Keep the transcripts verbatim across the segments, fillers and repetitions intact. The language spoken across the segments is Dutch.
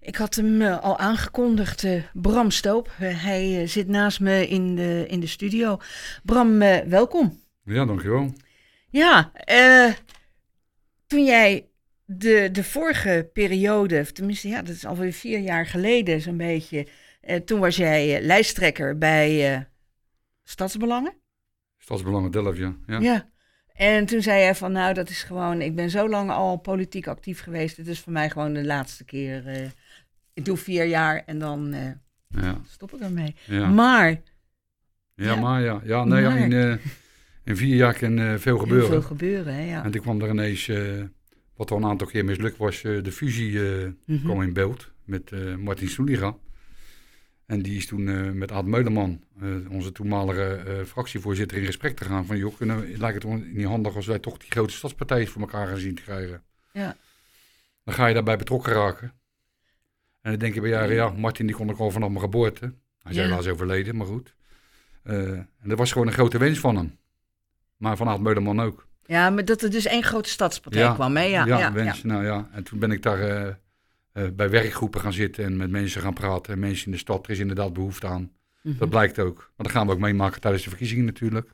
Ik had hem uh, al aangekondigd, uh, Bram Stoop. Uh, hij uh, zit naast me in de, in de studio. Bram, uh, welkom. Ja, dankjewel. Ja, uh, toen jij de, de vorige periode, of tenminste, ja, dat is alweer vier jaar geleden zo'n beetje. Uh, toen was jij uh, lijsttrekker bij uh, Stadsbelangen. Stadsbelangen Delft, ja. ja. Ja. En toen zei jij van, nou, dat is gewoon, ik ben zo lang al politiek actief geweest. Het is voor mij gewoon de laatste keer. Uh, ik doe vier jaar en dan uh, ja. stop ik ermee. Ja. Maar. Ja, ja, maar ja. Ja, nee, maar. In, uh, in vier jaar kan uh, veel gebeuren. Heel veel gebeuren, hè, ja. En toen kwam er ineens, uh, wat al een aantal keer mislukt was, uh, de fusie uh, mm-hmm. kwam in beeld met uh, Martin Stoeliga. En die is toen uh, met Aad Meuleman, uh, onze toenmalige uh, fractievoorzitter, in gesprek te gaan. Van joh, kunnen, lijkt het niet handig als wij toch die grote stadspartijen voor elkaar gaan zien te krijgen. Ja. Dan ga je daarbij betrokken raken. En dan denk je bij jaren, ja, Martin die kon ik al vanaf mijn geboorte. Hij is ja. helaas overleden, maar goed. Uh, en dat was gewoon een grote wens van hem. Maar van Aad Meuleman ook. Ja, maar dat er dus één grote stadspartij ja, kwam, hè? Ja, ja, ja, wens. Ja. Nou ja, en toen ben ik daar uh, uh, bij werkgroepen gaan zitten en met mensen gaan praten. En mensen in de stad, er is inderdaad behoefte aan. Mm-hmm. Dat blijkt ook. Maar dat gaan we ook meemaken tijdens de verkiezingen natuurlijk.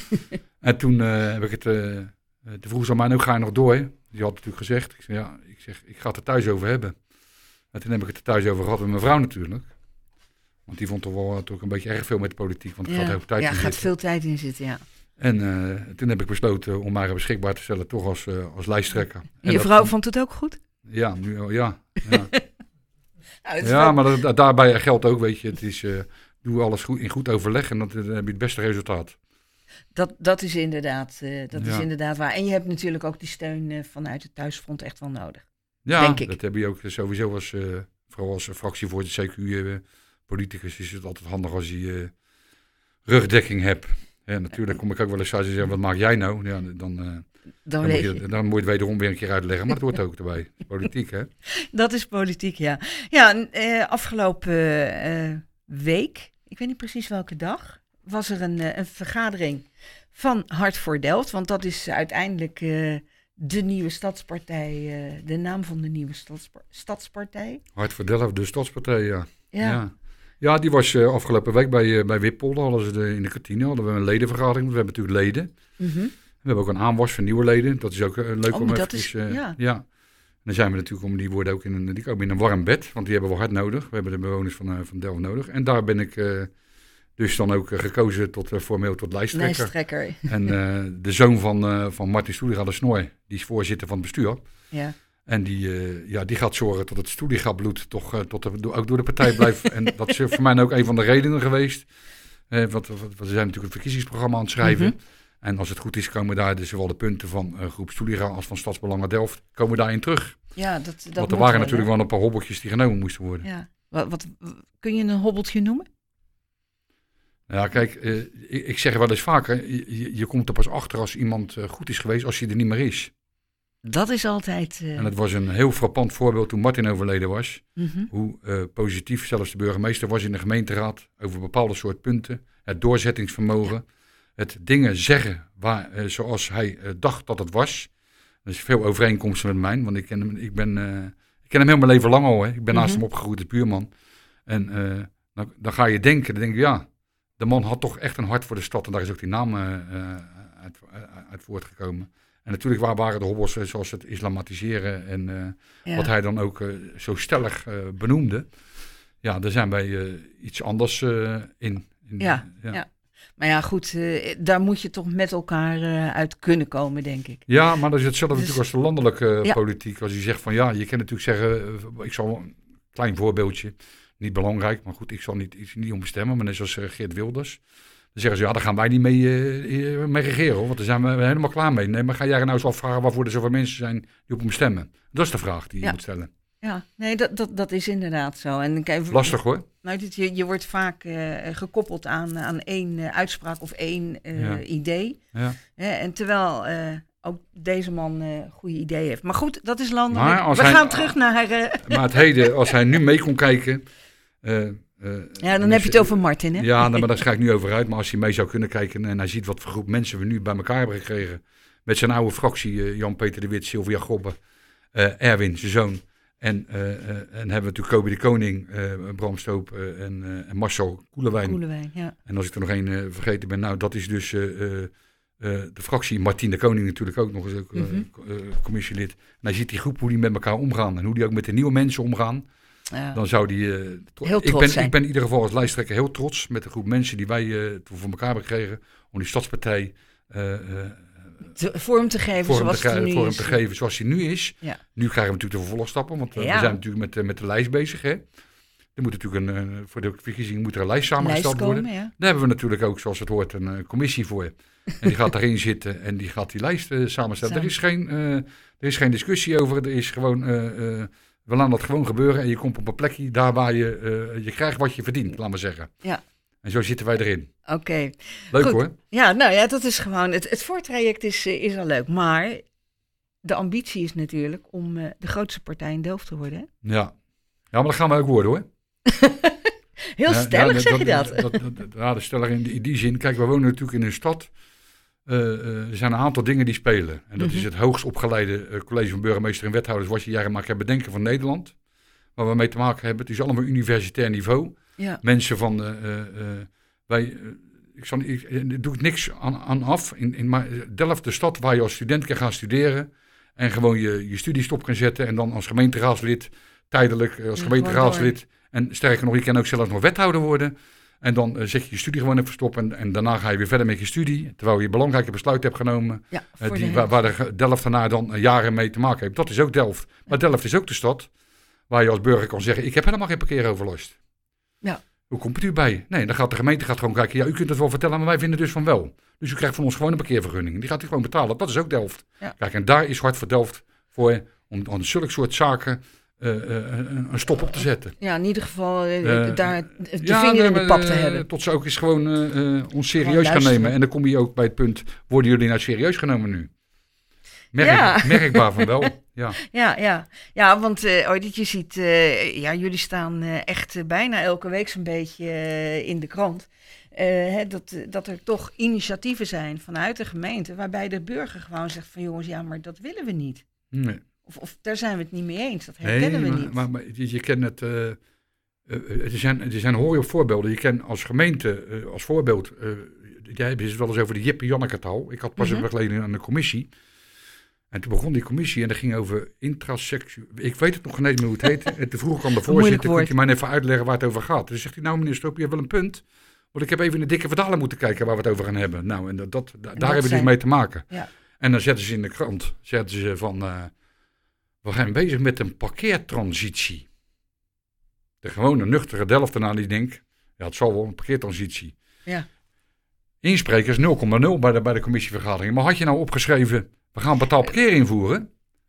En toen uh, heb ik het... Uh, Toen vroeg ze aan mij, nou ga je nog door? Die had natuurlijk gezegd. Ik zeg, ja, ik, zeg, ik ga het er thuis over hebben. En toen heb ik het er thuis over gehad met mijn vrouw natuurlijk. Want die vond toch wel toch een beetje erg veel met de politiek. Want er ja. gaat heel veel tijd ja, in gaat zitten. veel tijd in zitten, ja. En uh, toen heb ik besloten om mij beschikbaar te stellen, toch als, uh, als lijsttrekker. En en je dat, vrouw vond het ook goed? Ja, nu, ja. Ja, nou, ja wel... maar dat, daarbij geldt ook, weet je, het is, uh, doe alles goed, in goed overleg en dan, dan heb je het beste resultaat. Dat, dat, is inderdaad, uh, dat ja. is inderdaad waar. En je hebt natuurlijk ook die steun uh, vanuit het thuisfront echt wel nodig. Ja, denk ik. Dat heb je ook sowieso als, uh, vooral als fractievoorzitter, C Q U-politicus, uh, is het altijd handig als je uh, rugdekking hebt. Ja, natuurlijk kom ik ook wel eens uit en zeggen, wat maak jij nou? Ja, dan, uh, dan, dan, moet je, dan moet je het wederom weer een keer uitleggen, maar het hoort ook erbij. Politiek, hè? Dat is politiek, ja. Ja, uh, afgelopen uh, week, ik weet niet precies welke dag, was er een, een vergadering van Hart voor Delft. Want dat is uiteindelijk uh, de nieuwe stadspartij, uh, de naam van de nieuwe stadspa- stadspartij. Hart voor Delft, de stadspartij, ja. Ja, ja. ja die was uh, afgelopen week bij, uh, bij Wippolder, hadden ze de, in de kantine, hadden we een ledenvergadering. Want we hebben natuurlijk leden. Mm-hmm. We hebben ook een aanwas van nieuwe leden. Dat is ook uh, leuk oh, om dat even... is, Uh, ja. ja. En dan zijn we natuurlijk, om die worden ook in een, die komen in een warm bed, want die hebben we hard nodig. We hebben de bewoners van, uh, van Delft nodig. En daar ben ik... Uh, Dus dan ook uh, gekozen tot, uh, formeel tot lijsttrekker. Lijsttrekker. En uh, de zoon van, uh, van Martin Stoeliga, de Snooi, die is voorzitter van het bestuur. Ja. En die, uh, ja, die gaat zorgen tot het Stoeliga-bloed toch uh, tot de, ook door de partij blijft. En dat is voor mij ook een van de redenen geweest. Uh, want we zijn natuurlijk een verkiezingsprogramma aan het schrijven. Mm-hmm. En als het goed is, komen daar dus zowel de punten van uh, groep Stoeliga als van Stadsbelangen Delft, komen daarin terug. Ja, dat, dat Want er waren natuurlijk wel een paar hobbeltjes die genomen moesten worden. Ja. Wat, wat, kun je een hobbeltje noemen? Ja, kijk, uh, ik, ik zeg wel eens vaker, je, je komt er pas achter als iemand uh, goed is geweest als hij er niet meer is. Dat is altijd... Uh... En het was een heel frappant voorbeeld toen Martin overleden was. Mm-hmm. Hoe uh, positief zelfs de burgemeester was in de gemeenteraad over bepaalde soort punten. Het doorzettingsvermogen, ja. Het dingen zeggen waar, uh, zoals hij uh, dacht dat het was. Er is veel overeenkomsten met mij, want ik ken hem, ik ben, uh, ik ken hem heel mijn leven lang al. Hè. Ik ben mm-hmm. naast hem opgegroeid als buurman. En uh, dan, dan ga je denken, dan denk je ja... De man had toch echt een hart voor de stad en daar is ook die naam uh, uit, uh, uit voortgekomen. En natuurlijk waar waren de hobbels zoals het islamatiseren en uh, ja. wat hij dan ook uh, zo stellig uh, benoemde. Ja, daar zijn wij uh, iets anders uh, in. in ja, ja. ja, maar ja goed, uh, daar moet je toch met elkaar uh, uit kunnen komen, denk ik. Ja, maar dat is hetzelfde dus, natuurlijk als de landelijke ja. politiek. Als je zegt van ja, je kan natuurlijk zeggen, uh, ik zal een klein voorbeeldje... Niet belangrijk, maar goed, ik zal niet, ik niet om bestemmen. Maar net zoals uh, Geert Wilders. Dan zeggen ze, ja, daar gaan wij niet mee, uh, mee regeren, hoor. Want daar zijn we helemaal klaar mee. Nee, maar ga jij nou eens afvragen waarvoor er zoveel mensen zijn die op hem stemmen? Dat is de vraag die je ja. moet stellen. Ja, nee, dat, dat, dat is inderdaad zo. En kijk, lastig, hoor. Nou, dit, je, je wordt vaak uh, gekoppeld aan, aan één uh, uitspraak of één uh, ja. idee. Ja. Hè, en terwijl... Uh, ook deze man een uh, goede idee heeft. Maar goed, dat is landelijk. We hij, gaan terug naar... Uh... Maar het heden, als hij nu mee kon kijken... Uh, uh, ja, dan heb je het over Martin, hè? Ja, nou, maar daar ga ik nu over uit. Maar als hij mee zou kunnen kijken en hij ziet wat voor groep mensen we nu bij elkaar hebben gekregen. Met zijn oude fractie, uh, Jan-Peter de Wit, Sylvia Gobbe, uh, Erwin, zijn zoon. En, uh, uh, en hebben we natuurlijk Kobe de Koning, uh, Bram Stoop uh, en, uh, en Marcel Koelewijn. Koelewijn, ja. En als ik er nog één uh, vergeten ben, nou dat is dus uh, uh, uh, de fractie. Martien de Koning natuurlijk ook nog eens ook, uh, mm-hmm. uh, commissielid. En hij ziet die groep hoe die met elkaar omgaan en hoe die ook met de nieuwe mensen omgaan. Ja. Dan zou die... Uh, tro- heel trots ik ben, zijn. Ik ben in ieder geval als lijsttrekker heel trots met de groep mensen die wij uh, voor elkaar hebben gekregen om die stadspartij uh, uh, te, vorm te geven vorm zoals te, het nu vorm is. te geven zoals hij nu is. Ja. Nu krijgen we natuurlijk de vervolgstappen, want uh, ja. we zijn natuurlijk met, uh, met de lijst bezig. Hè? Er moet natuurlijk een, uh, voor de verkiezing moet er een lijst samengesteld lijst komen, worden. Ja. Daar hebben we natuurlijk ook, zoals het hoort, een uh, commissie voor. En die gaat daarin zitten en die gaat die lijst uh, samenstellen. Samen. Er, is geen, uh, er is geen discussie over, er is gewoon... Uh, uh, we laten dat gewoon gebeuren en je komt op een plekje daar waar je, uh, je krijgt wat je verdient, laat maar zeggen. Ja. En zo zitten wij erin. Oké. Okay. Leuk Goed. Hoor. Ja, nou ja, dat is gewoon, het, het voortraject is, is al leuk. Maar de ambitie is natuurlijk om uh, de grootste partij in Delft te worden. Hè? Ja. Ja, maar dat gaan we ook worden hoor. Heel ja, stellig ja, zeg je dat. dat, dat, dat ja, de stellig in die, in die zin. Kijk, we wonen natuurlijk in een stad. Uh, uh, er zijn een aantal dingen die spelen. En dat mm-hmm. is het hoogst opgeleide uh, college van burgemeester en wethouders wat je jaren maar kan bedenken van Nederland. Waar we mee te maken hebben. Het is allemaal universitair niveau. Ja. Mensen van, uh, uh, wij, uh, ik, zal, ik, ik doe ik niks aan, aan af. In, in maar Delft, de stad waar je als student kan gaan studeren. En gewoon je, je studiestop kan zetten. En dan als gemeenteraadslid, tijdelijk uh, als ja, gemeenteraadslid. En sterker nog, je kan ook zelfs nog wethouder worden. En dan uh, zet je je studie gewoon even stoppen. En, en daarna ga je weer verder met je studie. Terwijl je belangrijke besluit hebt genomen. Ja, uh, die, waar, waar de Delft daarna dan uh, jaren mee te maken heeft. Dat is ook Delft. Maar Delft is ook de stad waar je als burger kan zeggen, ik heb helemaal geen parkeeroverlast. Ja. Hoe komt het u bij? Nee, dan gaat de gemeente gaat gewoon kijken. Ja, u kunt het wel vertellen, maar wij vinden dus van wel. Dus u krijgt van ons gewoon een parkeervergunning. Die gaat u gewoon betalen. Dat is ook Delft. Ja. Kijk, en daar is Hart voor Delft voor om aan zulke soort zaken uh, uh, een, een stop op te zetten. Ja, in ieder geval uh, uh, daar de ja, vinger in de pap te uh, hebben. Tot ze ook eens gewoon uh, uh, ons serieus gaan nemen. En dan kom je ook bij het punt, worden jullie nou serieus genomen nu? Merk, ja. Merkbaar van wel. Ja, ja, ja. ja want uh, je ziet, uh, ja, jullie staan uh, echt uh, bijna elke week zo'n beetje uh, in de krant. Uh, hè, dat, dat er toch initiatieven zijn vanuit de gemeente waarbij de burger gewoon zegt van jongens, ja, maar dat willen we niet. Nee. Of, of daar zijn we het niet mee eens, dat herkennen nee, we maar, niet. Maar, maar je, je kent het, uh, uh, er zijn, er zijn hoor je op voorbeelden. Je kent als gemeente, uh, als voorbeeld, uh, jij hebt het wel eens over de Jippe Janneke taal. Ik had pas mm-hmm. even geleden aan de commissie. En toen begon die commissie en dat ging over intraseksueel. Ik weet het nog niet meer hoe het heette. En toen vroeg ik aan de voorzitter, kunt u mij even uitleggen waar het over gaat? Dus zegt hij, nou meneer Stoop, je hebt wel een punt. Want ik heb even in de dikke vertaler moeten kijken waar we het over gaan hebben. Nou, en dat, dat, en daar dat hebben we zijn... dus mee te maken. Ja. En dan zetten ze in de krant, zetten ze van, uh, we gaan bezig met een parkeertransitie. De gewone nuchtere Delftenaar die denkt, ja het zal wel een parkeertransitie. Ja. Insprekers nul komma nul bij de, bij de commissievergadering. Maar had je nou opgeschreven, we gaan betaald parkeer invoeren.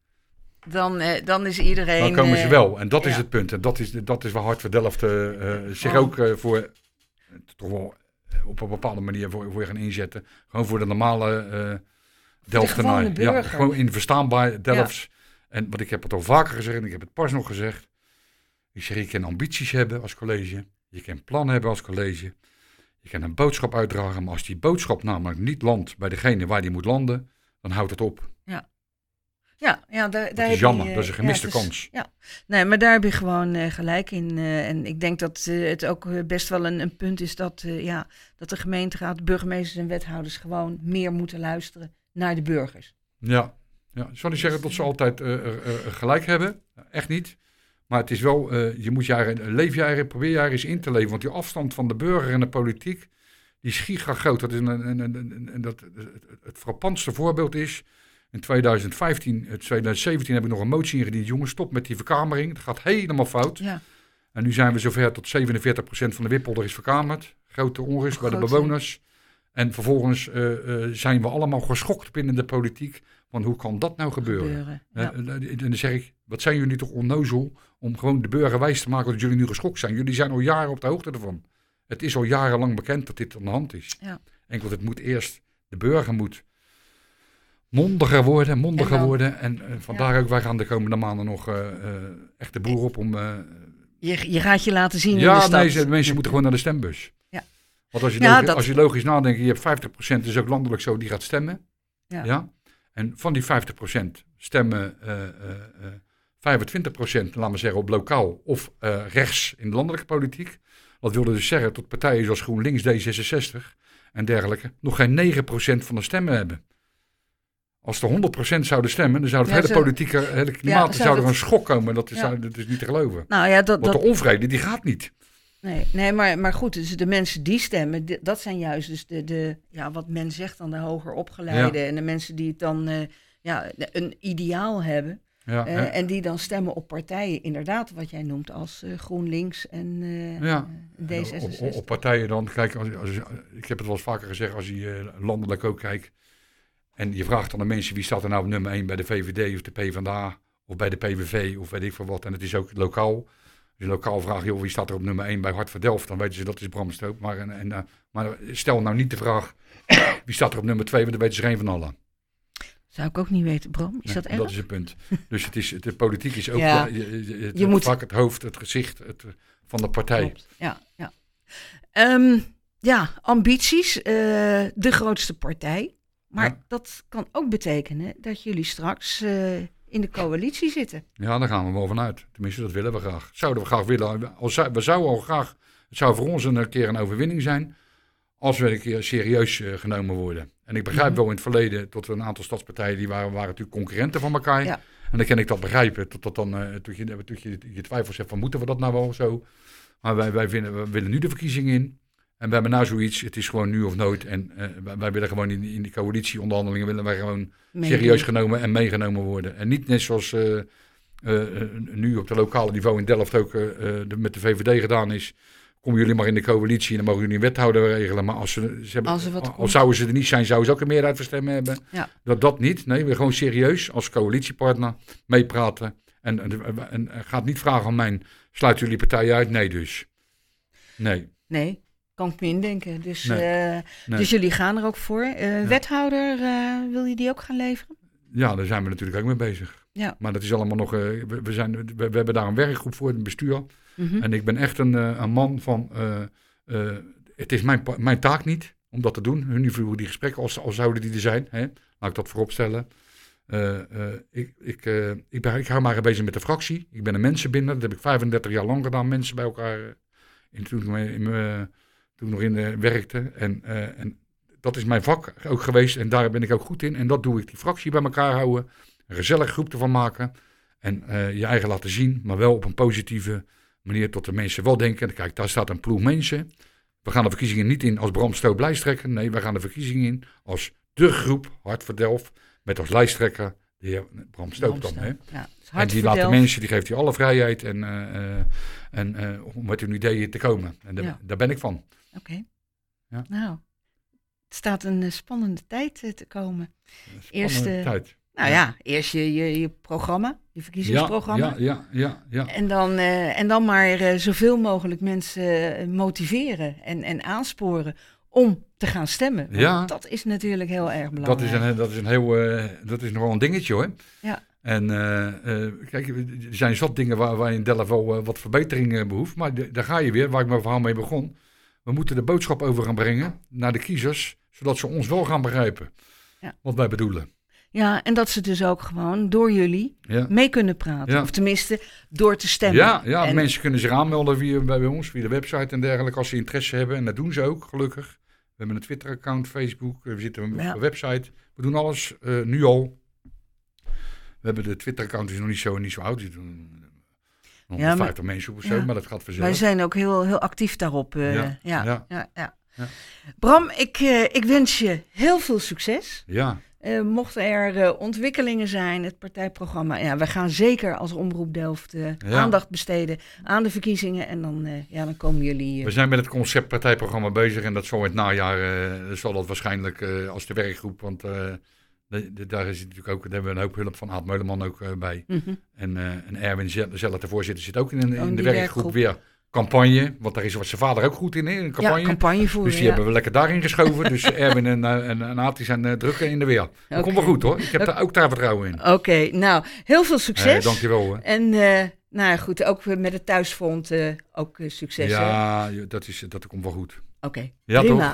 Dan, uh, dan is iedereen... Dan komen ze wel. En dat uh, is ja. het punt. En dat is, dat is waar Hart voor Delft uh, uh, zich oh. ook uh, voor... Uh, toch wel uh, op een bepaalde manier voor, voor gaan inzetten. Gewoon voor de normale uh, Delftenaar. Ja, gewoon in verstaanbaar Delfts. Ja. En wat ik heb het al vaker gezegd en ik heb het pas nog gezegd. Ik zeg, je kan ambities hebben als college. Je kan plannen hebben als college. Je kan een boodschap uitdragen. Maar als die boodschap namelijk niet landt bij degene waar die moet landen... dan houdt het op. Ja, ja, ja daar, dat daar is jammer, je, dat is een gemiste ja, is, kans. Ja, nee, maar daar heb je gewoon uh, gelijk in. Uh, en ik denk dat uh, het ook uh, best wel een, een punt is dat, uh, ja, dat de gemeenteraad, burgemeesters en wethouders gewoon meer moeten luisteren naar de burgers. Ja, ja. Zal ik zeggen dat ze altijd uh, uh, uh, gelijk hebben? Echt niet. Maar het is wel, uh, je moet jaren, leefjaren, probeer jaren eens in te leven. Want die afstand van de burger en de politiek, die is gigagroot. Dat is een, een, een, een, een, dat, het, het frappantste voorbeeld is, in twintig vijftien, twintig zeventien heb ik nog een motie ingediend. Jongens, stop met die verkamering. Dat gaat helemaal fout. Ja. En nu zijn we zover tot zevenenveertig procent van de Wippolder is verkamerd. Grote onrust bij de bewoners. En vervolgens uh, uh, zijn we allemaal geschokt binnen de politiek. Van hoe kan dat nou gebeuren? gebeuren ja. uh, en dan zeg ik, wat zijn jullie toch onnozel om gewoon de burger wijs te maken dat jullie nu geschokt zijn. Jullie zijn al jaren op de hoogte ervan. Het is al jarenlang bekend dat dit aan de hand is. Ja. Enkel het moet eerst, de burger moet mondiger worden, mondiger en dan, worden. En uh, vandaar ja. ook, wij gaan de komende maanden nog uh, uh, echt de boer op om... Uh, je, je gaat je laten zien ja, in de stad. Nee, ze, mensen moeten gewoon naar de stembus. Ja. Want als je, ja, logisch, dat... als je logisch nadenkt, je hebt vijftig procent, is ook landelijk zo, die gaat stemmen. Ja. Ja? En van die vijftig procent stemmen uh, uh, uh, vijfentwintig procent, laten we zeggen, op lokaal of uh, rechts in de landelijke politiek. Dat wilde dus zeggen dat partijen zoals GroenLinks, D zesenzestig en dergelijke nog geen negen procent van de stemmen hebben. Als er honderd procent zouden stemmen, dan zou het ja, hele zo, politieke hele klimaat ja, zou er een schok komen. Dat is, ja. dat is niet te geloven. Nou ja, dat, Want dat, de onvrede, die gaat niet. Nee, nee maar, maar goed, dus de mensen die stemmen, de, dat zijn juist dus de, de, ja, wat men zegt dan de hoger opgeleiden. Ja. En de mensen die het dan uh, ja, een ideaal hebben. Ja, uh, ja. En die dan stemmen op partijen, inderdaad, wat jij noemt als uh, GroenLinks en uh, ja. D zesenzestig. Op, op partijen dan, kijk, als, als, ik heb het wel eens vaker gezegd, als je uh, landelijk ook kijkt. En je vraagt dan de mensen, wie staat er nou op nummer één bij de V V D of de PvdA of bij de P V V of weet ik veel wat. En het is ook lokaal. Als je lokaal vraagt, joh, wie staat er op nummer één bij Hart voor Delft, dan weten ze dat is Bram Stoop. Maar, en, en, uh, maar stel nou niet de vraag, wie staat er op nummer twee, want dan weten ze geen van allen. Zou ik ook niet weten, Bram. Is dat nee, erg? Dat is het punt. Dus het is, de politiek is ook ja. ja, je, je, het, je moet... vaak het hoofd, het gezicht het, van de partij. Klopt. Ja, ja. Um, ja, ambities. Uh, de grootste partij. Maar ja. dat kan ook betekenen dat jullie straks uh, in de coalitie zitten. Ja, daar gaan we wel vanuit. Tenminste, dat willen we graag. Zouden we graag willen. Als, we zouden al graag, het zou voor ons een keer een overwinning zijn als we een keer serieus uh, genomen worden. En ik begrijp mm-hmm. wel in het verleden tot een aantal stadspartijen die waren, waren natuurlijk concurrenten van elkaar. Ja. En dan kan ik dat begrijpen. Tot, tot dan, uh, tot je, tot je, je twijfels hebt van moeten we dat nou wel zo. Maar wij, wij vinden, we willen nu de verkiezingen in. En we hebben nou zoiets, het is gewoon nu of nooit. En uh, wij, wij willen gewoon in, in die coalitieonderhandelingen willen wij gewoon Meedoen. serieus genomen en meegenomen worden. En niet net zoals uh, uh, uh, nu op de lokale niveau in Delft ook uh, de, met de V V D gedaan is. Komen jullie maar in de coalitie en dan mogen jullie een wethouder regelen. Maar als ze, ze hebben, als, ze wat als zouden ze er niet zijn, zouden ze ook een meerderheid van stemmen hebben. Ja. Dat, dat niet. Nee, we gewoon serieus als coalitiepartner meepraten. En, en, en, en gaat niet vragen aan mij, sluiten jullie partij uit? Nee dus. Nee. Nee. Kan ik me indenken. Dus, nee, uh, nee. dus jullie gaan er ook voor. Uh, ja. Wethouder, uh, wil je die ook gaan leveren? Ja, daar zijn we natuurlijk ook mee bezig. Ja. Maar dat is allemaal nog... Uh, we, we, zijn, we, we hebben daar een werkgroep voor, een bestuur. Mm-hmm. En ik ben echt een, uh, een man van... Uh, uh, het is mijn, mijn taak niet om dat te doen. Hun voeren die gesprekken, als, als zouden die er zijn. Hè? Laat ik dat voorop stellen. Uh, uh, ik, ik, uh, ik, ben, ik hou maar bezig met de fractie. Ik ben een mensenbinder. Dat heb ik vijfendertig jaar lang gedaan. Mensen bij elkaar... Uh, in, toen ik in, in, uh, toen ik nog in uh, werkte. En, uh, en dat is mijn vak ook geweest. En daar ben ik ook goed in. En dat doe ik, die fractie bij elkaar houden. Een gezellig groep ervan maken. En uh, je eigen laten zien. Maar wel op een positieve manier tot de mensen wel denken. Kijk, daar staat een ploeg mensen. We gaan de verkiezingen niet in als Bram Stoop lijsttrekker. Nee, we gaan de verkiezingen in als de groep Hart voor Delft. Met als lijsttrekker de heer Bram Stoop dan. Hè? Ja, en die laat de mensen, die geeft hij alle vrijheid. En, uh, uh, en uh, om met hun ideeën te komen. En de, ja. daar ben ik van. Oké. Okay. Ja. Nou, het staat een uh, spannende tijd uh, te komen. Eerst, uh, tijd. Nou ja, ja eerst je, je, je programma, je verkiezingsprogramma. Ja, ja, ja. ja, ja. En, dan, uh, en dan maar uh, zoveel mogelijk mensen uh, motiveren en, en aansporen om te gaan stemmen. Want ja. dat is natuurlijk heel erg belangrijk. Dat is, een, dat is, een heel, uh, dat is nogal een dingetje hoor. Ja. En uh, uh, kijk, er zijn zat dingen waar, waar in Delft wel uh, wat verbetering uh, behoeft. Maar de, daar ga je weer, waar ik mijn verhaal mee begon. We moeten de boodschap over gaan brengen naar de kiezers, zodat ze ons wel gaan begrijpen ja. wat wij bedoelen. Ja, en dat ze dus ook gewoon door jullie ja. mee kunnen praten. Ja. Of tenminste, door te stemmen. Ja, ja en... mensen kunnen zich aanmelden via, bij ons, via de website en dergelijke, als ze interesse hebben. En dat doen ze ook, gelukkig. We hebben een Twitter-account, Facebook, we zitten ja. op de website. We doen alles uh, nu al. We hebben de Twitter-account, is nog niet zo, niet zo oud. honderdvijftig ja, maar, mensen of zo, ja. maar dat gaat vanzelf. Wij zijn ook heel, heel actief daarop. Uh, ja. Ja, ja. Ja, ja. Ja. Bram, ik, uh, ik wens je heel veel succes. Ja. Uh, mochten er uh, ontwikkelingen zijn, het partijprogramma, ja, we gaan zeker als Omroep Delft uh, ja. aandacht besteden aan de verkiezingen en dan, uh, ja, dan komen jullie... Uh... We zijn met het concept partijprogramma bezig en dat zal in het najaar, uh, zal dat waarschijnlijk uh, als de werkgroep, want uh, de, de, daar is natuurlijk ook, daar hebben we een hoop hulp van Aad Meuleman ook uh, bij. Mm-hmm. En, uh, en Erwin zelf, de voorzitter, zit ook in, in, in de werkgroep, werkgroep weer. Campagne, want daar is wat zijn vader ook goed in, hè, een campagne. Ja, campagne voeren, dus die ja. hebben we lekker daarin geschoven. Dus Erwin en, en, en Aad zijn uh, druk in de weer. Dat okay. komt wel goed hoor. Ik heb okay. daar ook daar vertrouwen in. Oké, okay, nou, heel veel succes. Uh, dankjewel hoor. En uh, nou goed, ook met het thuisfront uh, ook uh, succes. Ja, hè? dat, is, dat komt wel goed. Oké, ja, prima. Toch?